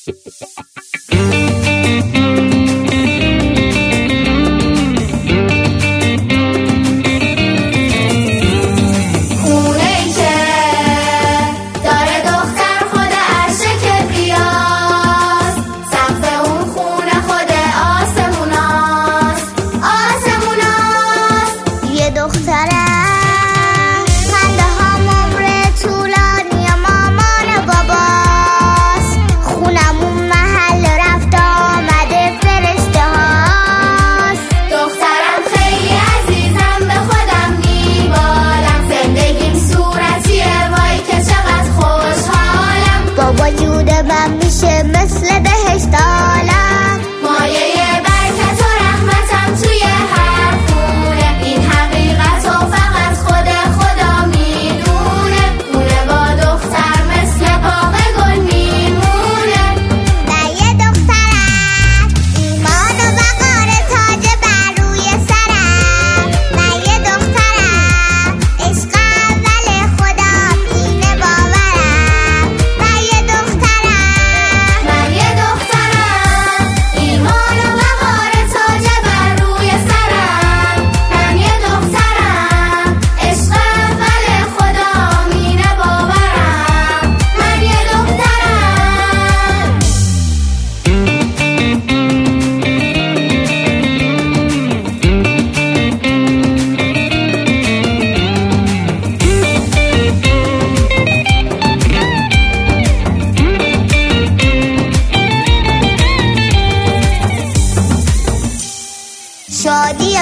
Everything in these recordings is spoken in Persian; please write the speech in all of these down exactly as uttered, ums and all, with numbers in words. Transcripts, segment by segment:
شادی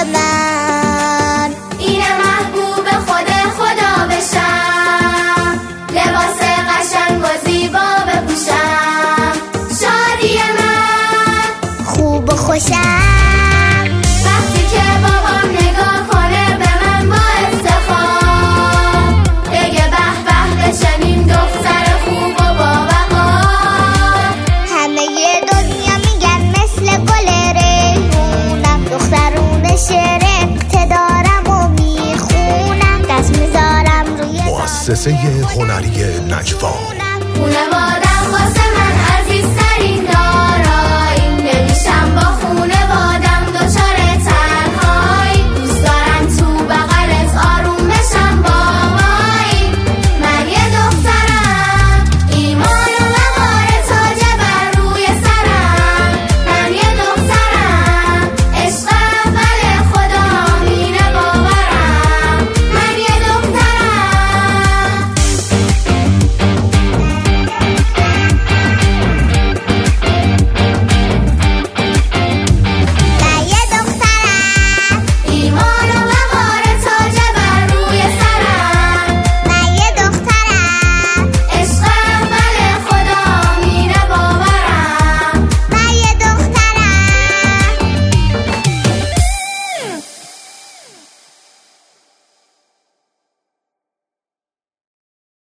من اینه محبوب خود خدا بشم، لباس قشنگ و زیبا بپوشم. شادی من خوب و خوشم وقتی که بابام نگاه کنه به من با افتخار، بگه به به بشنین دختر خوب و با وقار. همه دنیا میگن مثل گل ریحونم، دخترون شعر اقتدارم و میخونم، دست میذارم روی مؤسسه هنری نجوا.